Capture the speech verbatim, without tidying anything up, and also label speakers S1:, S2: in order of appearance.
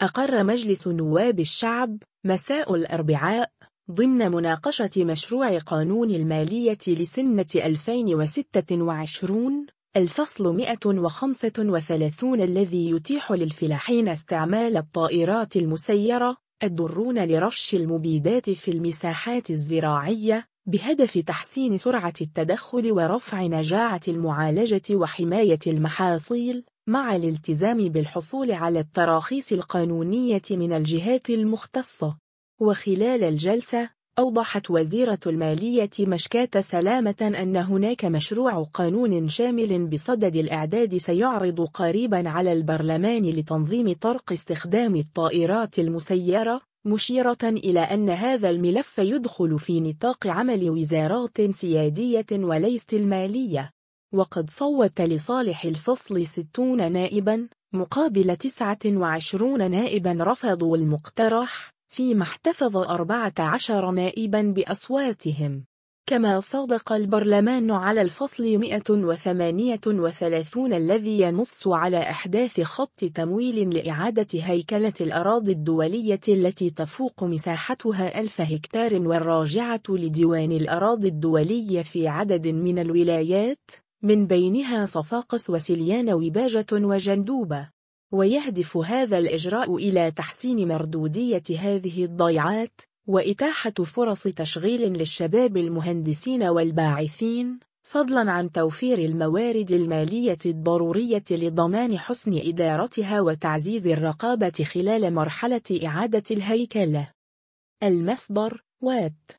S1: أقر مجلس نواب الشعب مساء الأربعاء ضمن مناقشة مشروع قانون المالية لسنة ألفين وستة وعشرين الفصل مئة وخمسة وثلاثين الذي يتيح للفلاحين استعمال الطائرات المسيرة الدرون لرش المبيدات في المساحات الزراعية بهدف تحسين سرعة التدخل ورفع نجاعة المعالجة وحماية المحاصيل مع الالتزام بالحصول على التراخيص القانونية من الجهات المختصة. وخلال الجلسة أوضحت وزيرة المالية مشكاة سلامة أن هناك مشروع قانون شامل بصدد الإعداد سيعرض قريبا على البرلمان لتنظيم طرق استخدام الطائرات المسيرة، مشيرة إلى أن هذا الملف يدخل في نطاق عمل وزارات سيادية وليست المالية. وقد صوت لصالح الفصل ستون نائبا مقابل تسعة وعشرين نائبا رفضوا المقترح، فيما احتفظ أربعة عشر نائبا بأصواتهم. كما صادق البرلمان على الفصل مئة وثمانية وثلاثين الذي ينص على إحداث خط تمويل لإعادة هيكلة الأراضي الدولية التي تفوق مساحتها ألف هكتار والراجعة لديوان الأراضي الدولي في عدد من الولايات من بينها صفاقس وسليان وباجة وجندوبة. ويهدف هذا الإجراء إلى تحسين مردودية هذه الضيعات وإتاحة فرص تشغيل للشباب المهندسين والباعثين، فضلاً عن توفير الموارد المالية الضرورية لضمان حسن إدارتها وتعزيز الرقابة خلال مرحلة إعادة الهيكلة. المصدر وات